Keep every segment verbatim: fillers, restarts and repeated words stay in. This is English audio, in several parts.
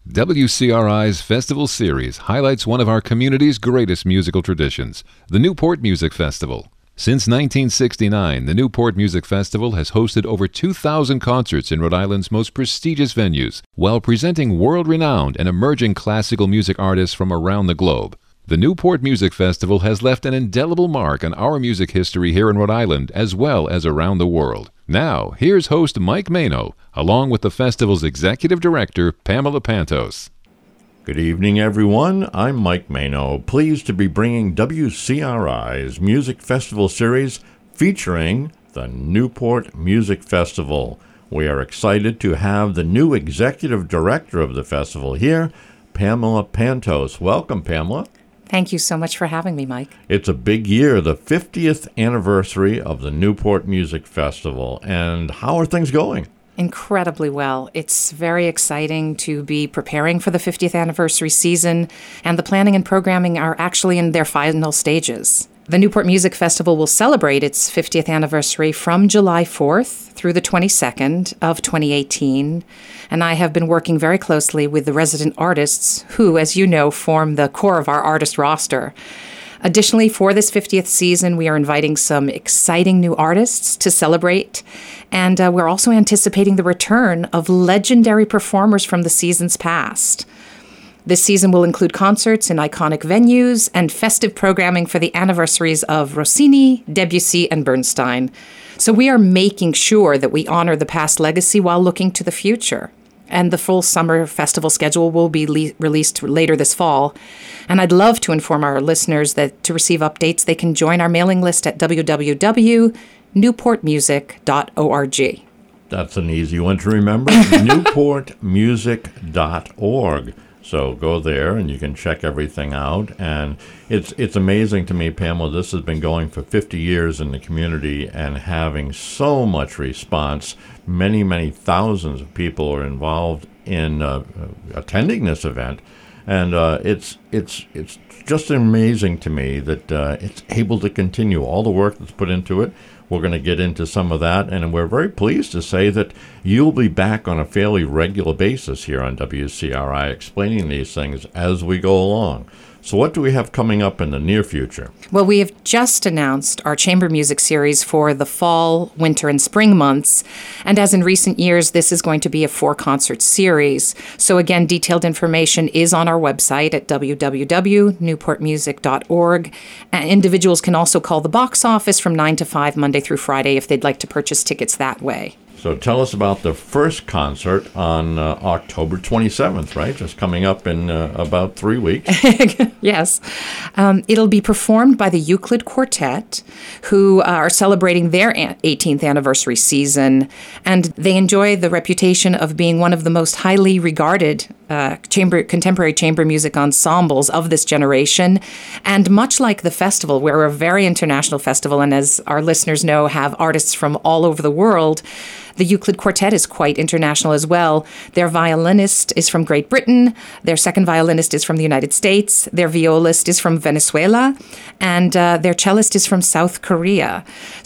W C R I's Festival Series highlights one of our community's greatest musical traditions, the Newport Music Festival. Since nineteen sixty-nine, the Newport Music Festival has hosted over two thousand concerts in Rhode Island's most prestigious venues, while presenting world-renowned and emerging classical music artists from around the globe. The Newport Music Festival has left an indelible mark on our music history here in Rhode Island, as well as around the world. Now, here's host Mike Mano, along with the festival's executive director, Pamela Pantos. Good evening, everyone. I'm Mike Mano, pleased to be bringing W C R I's Music Festival Series featuring the Newport Music Festival. We are excited to have the new executive director of the festival here, Pamela Pantos. Welcome, Pamela. Thank you so much for having me, Mike. It's a big year, the fiftieth anniversary of the Newport Music Festival. And how are things going? Incredibly well. It's very exciting to be preparing for the fiftieth anniversary season, and the planning and programming are actually in their final stages. The Newport Music Festival will celebrate its fiftieth anniversary from July fourth through the twenty-second of twenty eighteen, and I have been working very closely with the resident artists who, as you know, form the core of our artist roster. Additionally, for this fiftieth season, we are inviting some exciting new artists to celebrate, and uh, we're also anticipating the return of legendary performers from the seasons past. This season will include concerts in iconic venues and festive programming for the anniversaries of Rossini, Debussy, and Bernstein. So we are making sure that we honor the past legacy while looking to the future. And the full summer festival schedule will be le- released later this fall. And I'd love to inform our listeners that to receive updates, they can join our mailing list at w w w dot newport music dot org. That's an easy one to remember, newport music dot org. So go there and you can check everything out. And it's it's amazing to me, Pamela, this has been going for fifty years in the community and having so much response. Many, many thousands of people are involved in uh, attending this event. And uh, it's it's it's just amazing to me that uh, it's able to continue all the work that's put into it. We're going to get into some of that, and we're very pleased to say that you'll be back on a fairly regular basis here on W C R I explaining these things as we go along. So what do we have coming up in the near future? Well, we have just announced our chamber music series for the fall, winter, and spring months. And as in recent years, this is going to be a four-concert series. So again, detailed information is on our website at w w w dot newport music dot org. And individuals can also call the box office from nine to five, Monday through Friday, if they'd like to purchase tickets that way. So tell us about the first concert on uh, October twenty-seventh, right? Just coming up in uh, about three weeks. Yes. Um, it'll be performed by the Euclid Quartet, who uh, are celebrating their eighteenth anniversary season, and they enjoy the reputation of being one of the most highly regarded uh, chamber contemporary chamber music ensembles of this generation. And much like the festival, we're a very international festival, and as our listeners know, have artists from all over the world. The Euclid Quartet is quite international as well. Their violinist is from Great Britain. Their second violinist is from the United States. Their violist is from Venezuela. And uh, their cellist is from South Korea.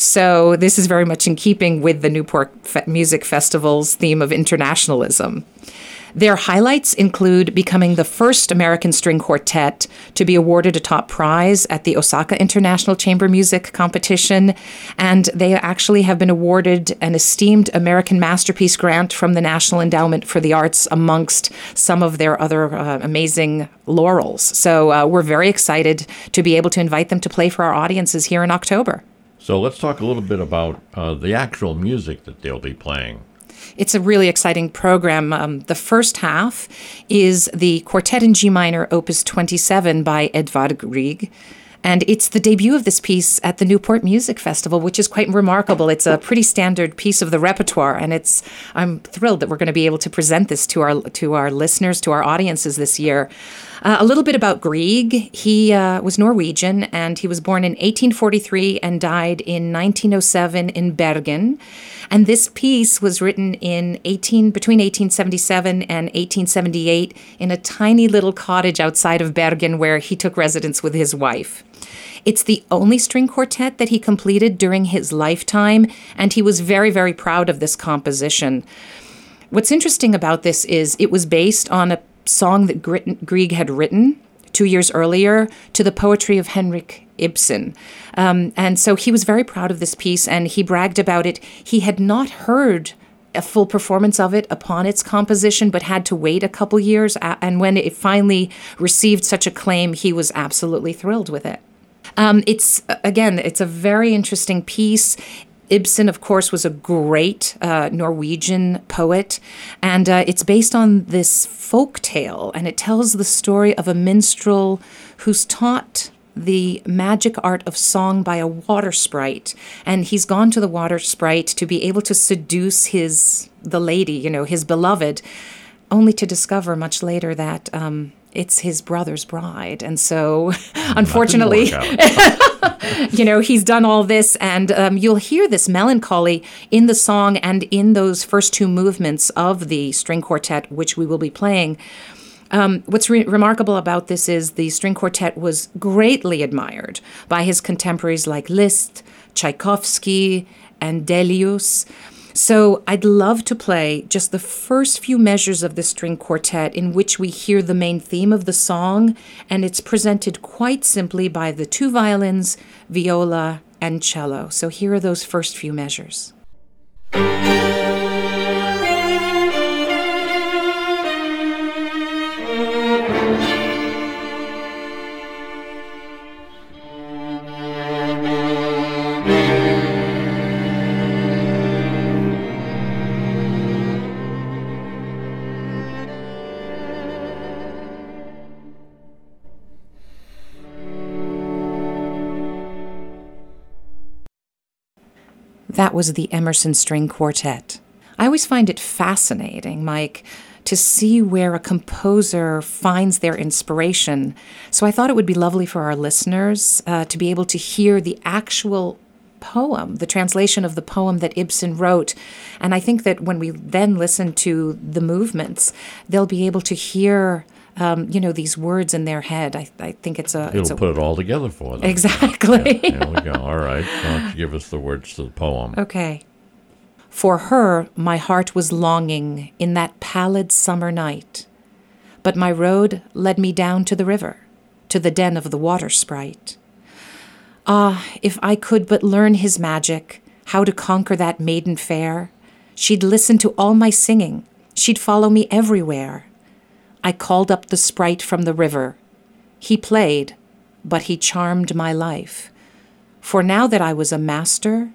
So this is very much in keeping with the Newport Fe- Music Festival's theme of internationalism. Their highlights include becoming the first American string quartet to be awarded a top prize at the Osaka International Chamber Music Competition, and they actually have been awarded an esteemed American Masterpiece Grant from the National Endowment for the Arts amongst some of their other uh, amazing laurels. So uh, we're very excited to be able to invite them to play for our audiences here in October. So let's talk a little bit about uh, the actual music that they'll be playing. It's a really exciting program. Um, the first half is the Quartet in G minor, Opus twenty-seven by Edvard Grieg. And it's the debut of this piece at the Newport Music Festival, which is quite remarkable. It's a pretty standard piece of the repertoire, and it's I'm thrilled that we're going to be able to present this to our to our listeners, to our audiences this year. Uh, a little bit about Grieg. He uh, was Norwegian, and he was born in eighteen forty-three and died in nineteen oh seven in Bergen. And this piece was written in eighteen between eighteen seventy-seven and eighteen seventy-eight in a tiny little cottage outside of Bergen where he took residence with his wife. It's the only string quartet that he completed during his lifetime, and he was very, very proud of this composition. What's interesting about this is it was based on a song that Grieg had written two years earlier to the poetry of Henrik Ibsen. Um, and so he was very proud of this piece, and he bragged about it. He had not heard a full performance of it upon its composition, but had to wait a couple years. And when it finally received such acclaim, he was absolutely thrilled with it. Um, it's, again, it's a very interesting piece. Ibsen, of course, was a great uh, Norwegian poet, and uh, it's based on this folk tale, and it tells the story of a minstrel who's taught the magic art of song by a water sprite, and he's gone to the water sprite to be able to seduce his the lady, you know, his beloved, only to discover much later that um, it's his brother's bride. And so, unfortunately, you know, he's done all this, and um, you'll hear this melancholy in the song and in those first two movements of the string quartet, which we will be playing. Um, what's re- remarkable about this is the string quartet was greatly admired by his contemporaries like Liszt, Tchaikovsky, and Delius. So I'd love to play just the first few measures of the string quartet in which we hear the main theme of the song, and it's presented quite simply by the two violins, viola, and cello. So here are those first few measures. That was the Emerson String Quartet. I always find it fascinating, Mike, to see where a composer finds their inspiration. So I thought it would be lovely for our listeners uh, to be able to hear the actual poem, the translation of the poem that Ibsen wrote. And I think that when we then listen to the movements, they'll be able to hear Um, you know, these words in their head. I, I think it's a... It'll it's a, put it all together for them. Exactly. Yeah, there we go. All right. Why don't you give us the words to the poem? Okay. For her, my heart was longing in that pallid summer night. But my road led me down to the river, to the den of the water sprite. Ah, if I could but learn his magic, how to conquer that maiden fair, she'd listen to all my singing. She'd follow me everywhere. I called up the sprite from the river. He played, but he charmed my life. For now that I was a master,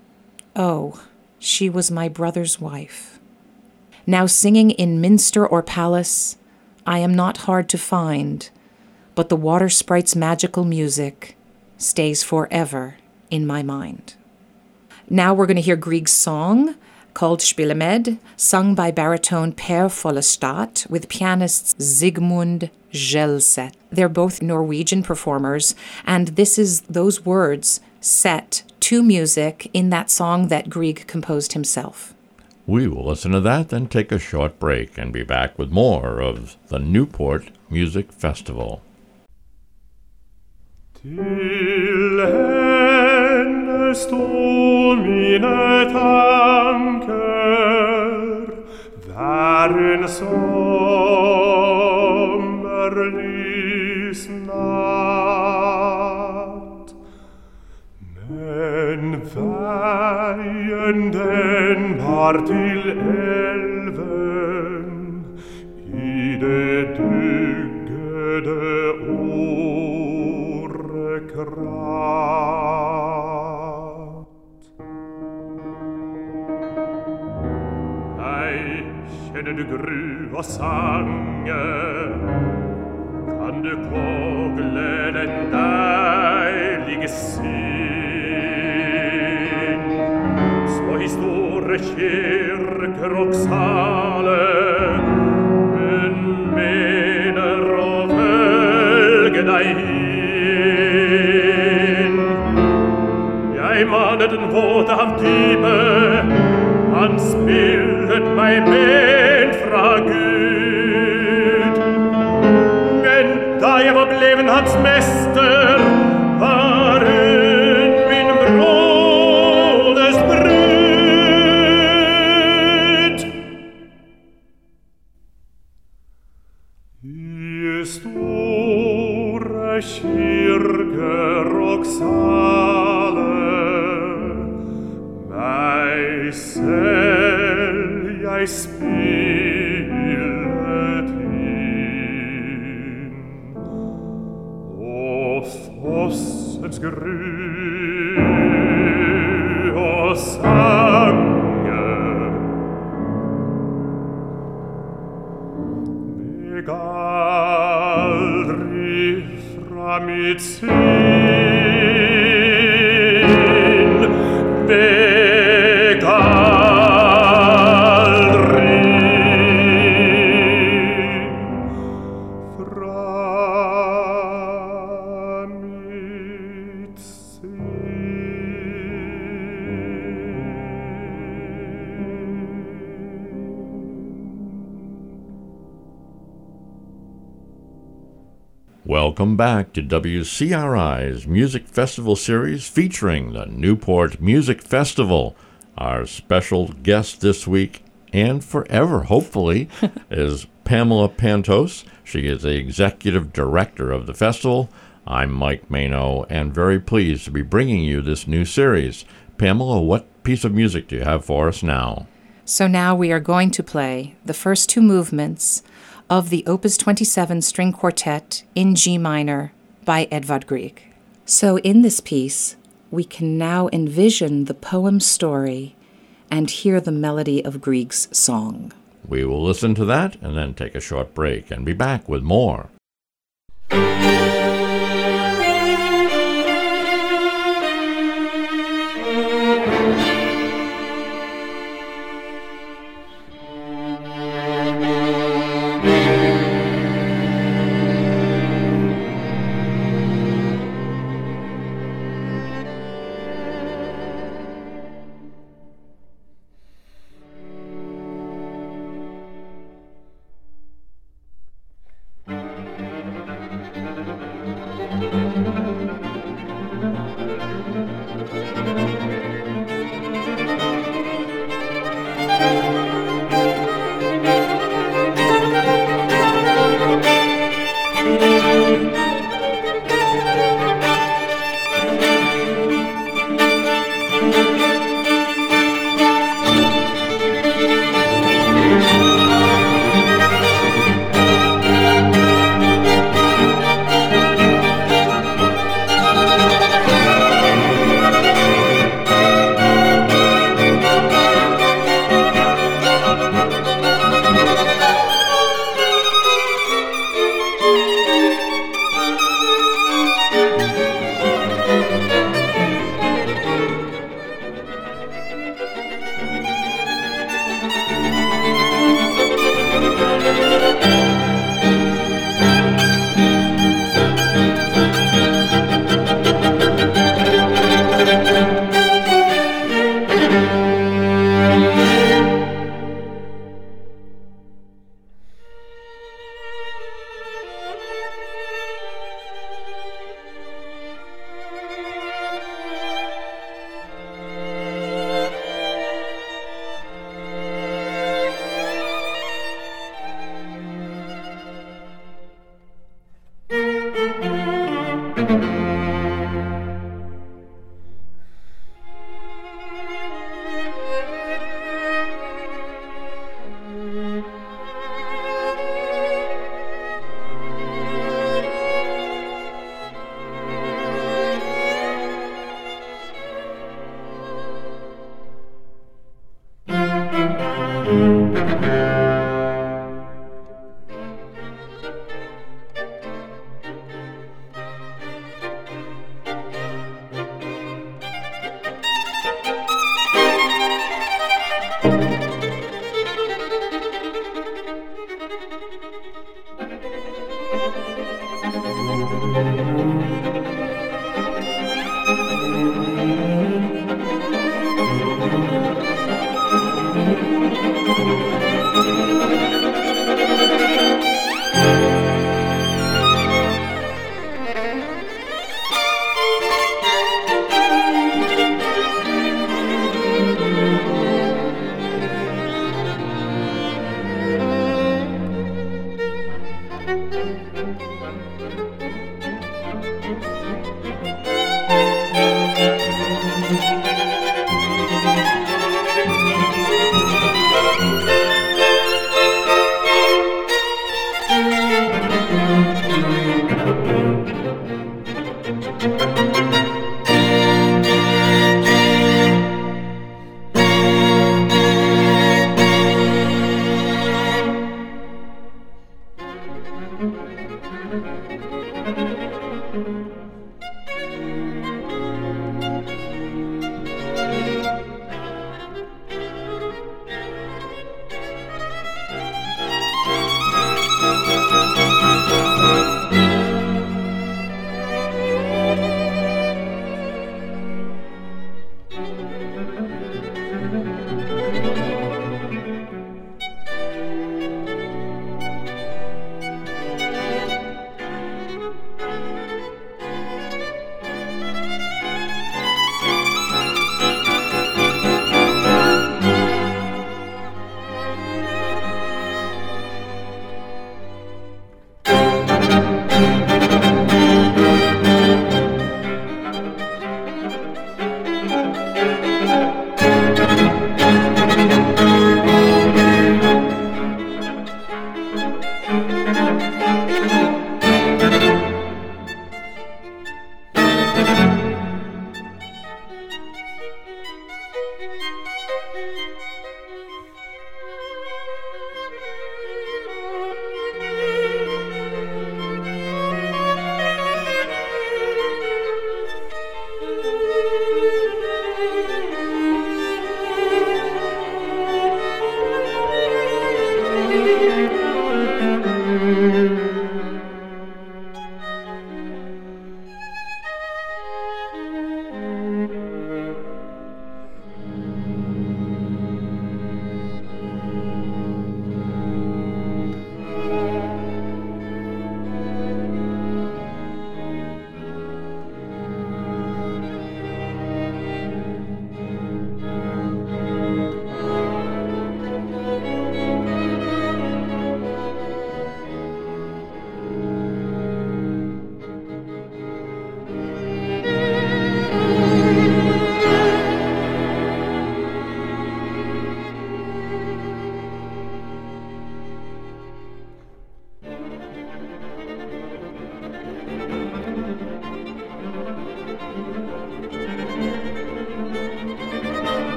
oh, she was my brother's wife. Now singing in minster or palace, I am not hard to find, but the water sprite's magical music stays forever in my mind. Now we're going to hear Grieg's song, called Spielemed, sung by baritone Per Follestad with pianists Sigmund Gjelseth. They're both Norwegian performers, and this is those words set to music in that song that Grieg composed himself. We will listen to that, then take a short break and be back with more of the Newport Music Festival. Till hennes mine tanker væren sommerlys natt. Men veien den var til elven i det duggede årekrat. Ei, kjenner du gru og sange, kan du kogle den deilige syn, små historie kirker og saler, hun mener å følge deg inn. Jeg manet den våte av dypet, han spillet meg men fra Gud. Men da jeg var bleven hans mester, var hun min broders brud. Ist ore kirke Roxale, mei sel jeg spillet in, og fossens gry og sange, meg aldri fra mitt sinn, meg aldri fra mitt Welcome back to W C R I's Music Festival series featuring the Newport Music Festival. Our special guest this week and forever, hopefully, is Pamela Pantos. She is the executive director of the festival. I'm Mike Mano, and very pleased to be bringing you this new series. Pamela, what piece of music do you have for us now? So now we are going to play the first two movements of the Opus twenty-seven String Quartet in G minor by Edvard Grieg. So in this piece, we can now envision the poem's story and hear the melody of Grieg's song. We will listen to that and then take a short break and be back with more.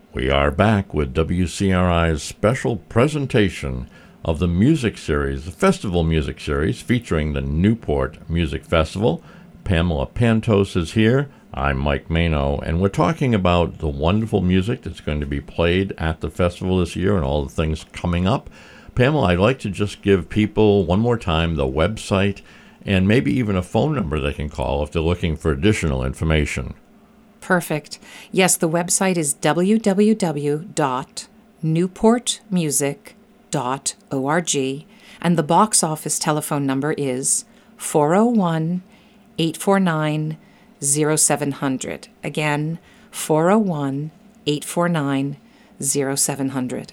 We are back with W C R I's special presentation of the music series, the festival music series featuring the Newport Music Festival. Pamela Pantos is here. I'm Mike Mano, and we're talking about the wonderful music that's going to be played at the festival this year and all the things coming up. Pamela, I'd like to just give people one more time the website and maybe even a phone number they can call if they're looking for additional information. Perfect. Yes, the website is w w w dot newport music dot org, and the box office telephone number is four oh one, eight four nine, oh seven hundred. Again, four oh one, eight four nine, oh seven hundred.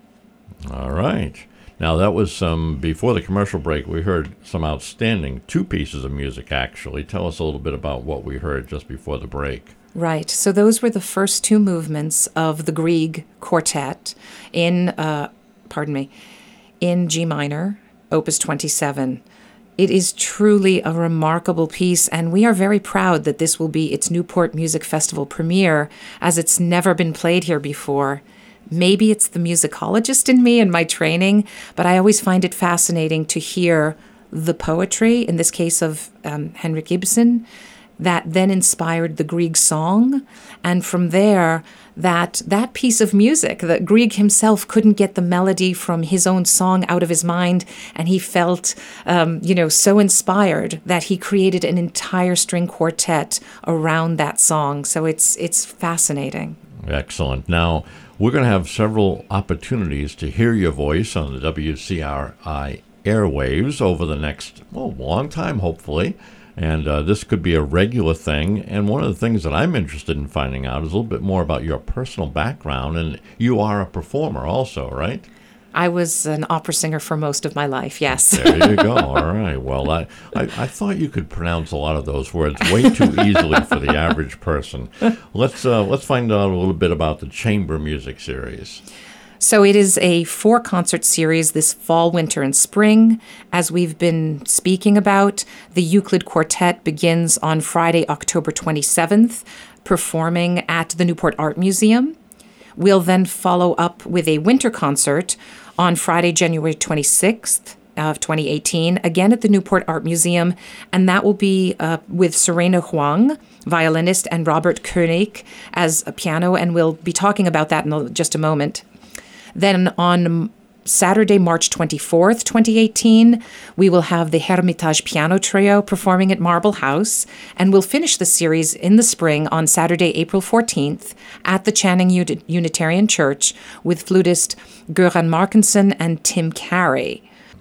All right. Now, that was some, before the commercial break, we heard some outstanding two pieces of music, actually. Tell us a little bit about what we heard just before the break. Right. So those were the first two movements of the Grieg Quartet in, uh, pardon me, in G minor, Opus twenty-seven. It is truly a remarkable piece, and we are very proud that this will be its Newport Music Festival premiere, as it's never been played here before. Maybe it's the musicologist in me and my training, but I always find it fascinating to hear the poetry, in this case of um, Henrik Ibsen, that then inspired the Grieg song. And from there, that that piece of music, that Grieg himself couldn't get the melody from his own song out of his mind, and he felt, um, you know, so inspired that he created an entire string quartet around that song. So it's it's fascinating. Excellent. Now, we're going to have several opportunities to hear your voice on the W C R I airwaves over the next, well, long time, hopefully. And uh, this could be a regular thing. And one of the things that I'm interested in finding out is a little bit more about your personal background. And you are a performer also, right? I was an opera singer for most of my life, yes. There you go. All right. Well, I, I, I thought you could pronounce a lot of those words way too easily for the average person. Let's uh, let's find out a little bit about the chamber music series. So it is a four-concert series this fall, winter, and spring. As we've been speaking about, the Euclid Quartet begins on Friday, October twenty-seventh, performing at the Newport Art Museum. We'll then follow up with a winter concert on Friday, January twenty-sixth of twenty eighteen, again at the Newport Art Museum, and that will be uh, with Serena Huang, violinist, and Robert Koenig as a piano, and we'll be talking about that in just a moment. Then on Saturday, March twenty-fourth, twenty eighteen, we will have the Hermitage Piano Trio performing at Marble House, and we'll finish the series in the spring on Saturday, April fourteenth at the Channing Unitarian Church with flutist Göran Markinson and Tim Carey.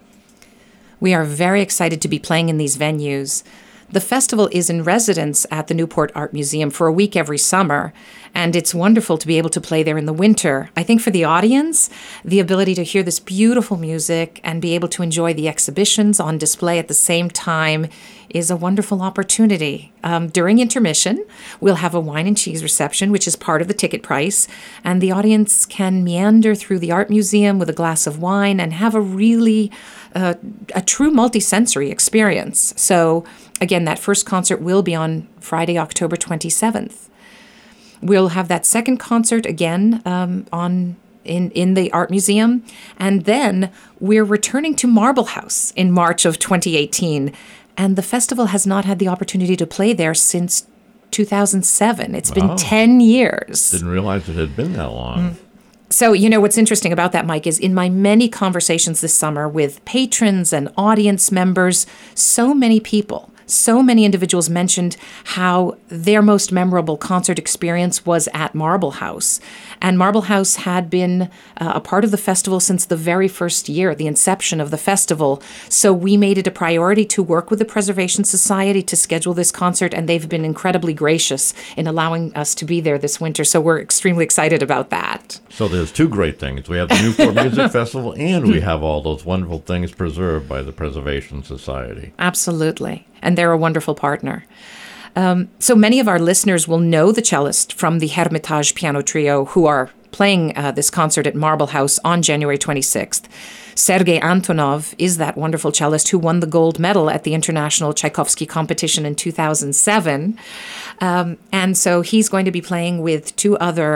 We are very excited to be playing in these venues. The festival is in residence at the Newport Art Museum for a week every summer, and it's wonderful to be able to play there in the winter. I think for the audience, the ability to hear this beautiful music and be able to enjoy the exhibitions on display at the same time is a wonderful opportunity. Um, during intermission, we'll have a wine and cheese reception, which is part of the ticket price, and the audience can meander through the art museum with a glass of wine and have a really, uh, a true multisensory experience. So again, that first concert will be on Friday, October twenty-seventh. We'll have that second concert again um, on in, in the Art Museum. And then we're returning to Marble House in March of twenty eighteen. And the festival has not had the opportunity to play there since two thousand seven. It's Wow. been ten years. Didn't realize it had been that long. Mm. So, you know, what's interesting about that, Mike, is in my many conversations this summer with patrons and audience members, so many people, so many individuals mentioned how their most memorable concert experience was at Marble House. And Marble House had been uh, a part of the festival since the very first year, the inception of the festival. So we made it a priority to work with the Preservation Society to schedule this concert, and they've been incredibly gracious in allowing us to be there this winter. So we're extremely excited about that. So there's two great things. We have the Newport Music Festival, and we have all those wonderful things preserved by the Preservation Society. Absolutely. And they're a wonderful partner. Um, so many of our listeners will know the cellist from the Hermitage Piano Trio who are playing uh, this concert at Marble House on January twenty-sixth. Sergei Antonov is that wonderful cellist who won the gold medal at the International Tchaikovsky Competition in two thousand seven. Um, and so he's going to be playing with two other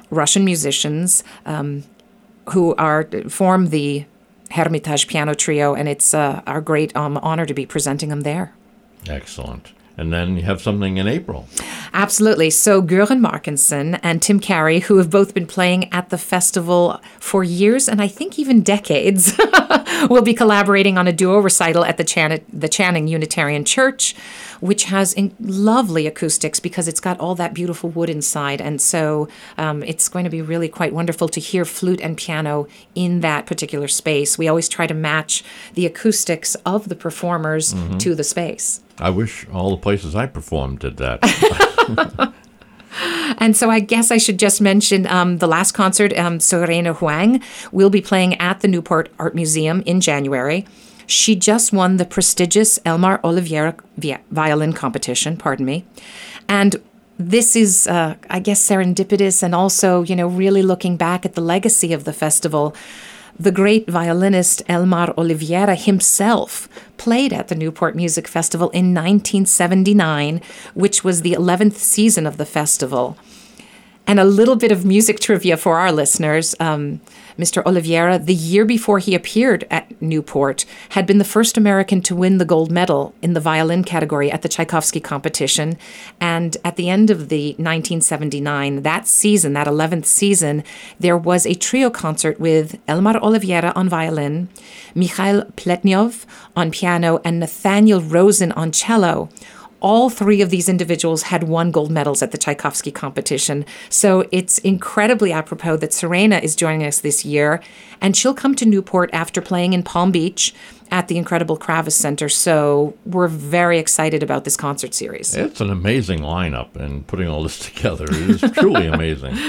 Russian musicians um, who are form the Hermitage Piano Trio, and it's uh, our great um, honor to be presenting them there. Excellent. And then you have something in April. Absolutely. So Göran Markinson and Tim Carey, who have both been playing at the festival for years and I think even decades, will be collaborating on a duo recital at the, Chan- the Channing Unitarian Church, which has in- lovely acoustics because it's got all that beautiful wood inside. And so um, it's going to be really quite wonderful to hear flute and piano in that particular space. We always try to match the acoustics of the performers mm-hmm. to the space. I wish all the places I performed did that. And so I guess I should just mention um, the last concert, um, Serena Huang, will be playing at the Newport Art Museum in January. She just won the prestigious Elmar Oliveira violin competition, pardon me. And this is, uh, I guess, serendipitous and also, you know, really looking back at the legacy of the festival. The great violinist Elmar Oliveira himself played at the Newport Music Festival in nineteen seventy-nine, which was the eleventh season of the festival. And a little bit of music trivia for our listeners. Um, Mister Oliveira, the year before he appeared at Newport, had been the first American to win the gold medal in the violin category at the Tchaikovsky competition. And at the end of the nineteen seventy-nine, that season, that eleventh season, there was a trio concert with Elmar Oliveira on violin, Mikhail Pletnyov on piano, and Nathaniel Rosen on cello. All three of these individuals had won gold medals at the Tchaikovsky competition. So it's incredibly apropos that Serena is joining us this year, and she'll come to Newport after playing in Palm Beach at the incredible Kravis Center. So we're very excited about this concert series. It's an amazing lineup, and putting all this together is truly amazing.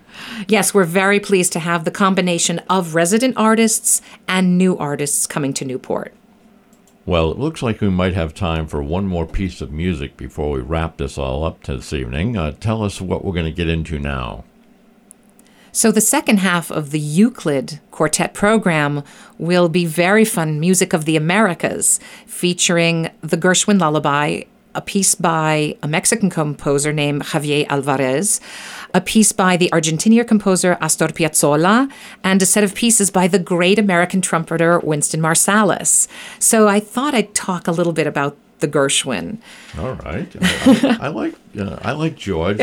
Yes, we're very pleased to have the combination of resident artists and new artists coming to Newport. Well, it looks like we might have time for one more piece of music before we wrap this all up this evening. Uh, tell us what we're going to get into now. So the second half of the Euclid Quartet program will be very fun music of the Americas, featuring the Gershwin Lullaby, a piece by a Mexican composer named Javier Alvarez, a piece by the Argentinian composer Astor Piazzolla, and a set of pieces by the great American trumpeter Winston Marsalis. So I thought I'd talk a little bit about the Gershwin. All right. I, I like uh, I like George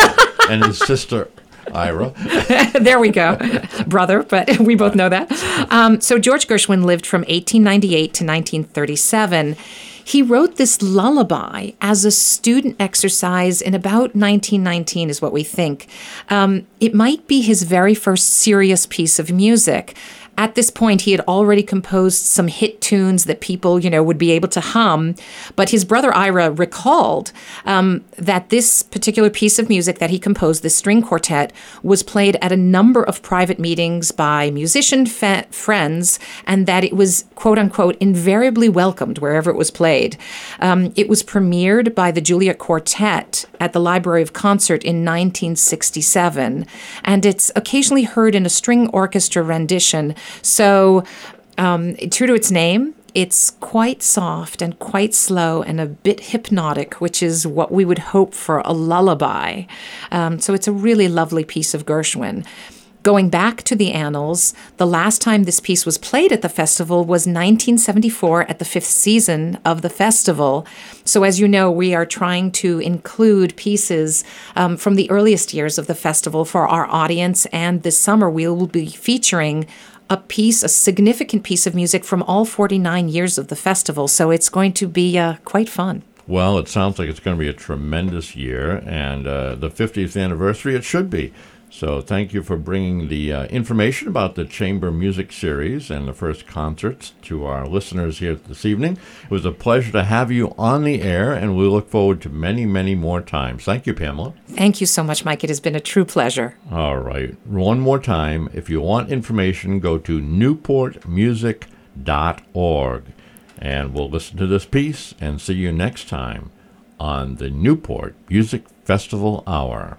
and his sister Ira. There we go. Brother, but we both know that. Um, so George Gershwin lived from eighteen ninety-eight to nineteen thirty-seven. He wrote this lullaby as a student exercise in about nineteen nineteen, is what we think. Um, it might be his very first serious piece of music. At this point, he had already composed some hit tunes that people, you know, would be able to hum. But his brother Ira recalled um, that this particular piece of music that he composed, this string quartet, was played at a number of private meetings by musician fa- friends, and that it was, quote unquote, invariably welcomed wherever it was played. Um, it was premiered by the Juilliard Quartet at the Library of Concert in nineteen sixty-seven, and it's occasionally heard in a string orchestra rendition. So, um, true to its name, it's quite soft and quite slow and a bit hypnotic, which is what we would hope for a lullaby. Um, so it's a really lovely piece of Gershwin. Going back to the annals, the last time this piece was played at the festival was nineteen seventy-four at the fifth season of the festival. So as you know, we are trying to include pieces um, from the earliest years of the festival for our audience, and this summer we will be featuring a piece, a significant piece of music from all forty-nine years of the festival. So it's going to be uh, quite fun. Well, it sounds like it's going to be a tremendous year, and uh, the fiftieth anniversary, it should be. So thank you for bringing the uh, information about the Chamber Music Series and the first concerts to our listeners here this evening. It was a pleasure to have you on the air, and we look forward to many, many more times. Thank you, Pamela. Thank you so much, Mike. It has been a true pleasure. All right. One more time, if you want information, go to newport music dot org, and we'll listen to this piece and see you next time on the Newport Music Festival Hour.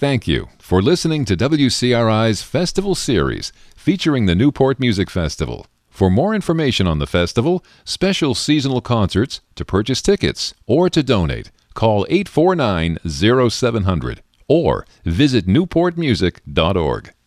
Thank you for listening to W C R I's Festival Series featuring the Newport Music Festival. For more information on the festival, special seasonal concerts, to purchase tickets, or to donate, call eight four nine, zero seven zero zero or visit newport music dot org.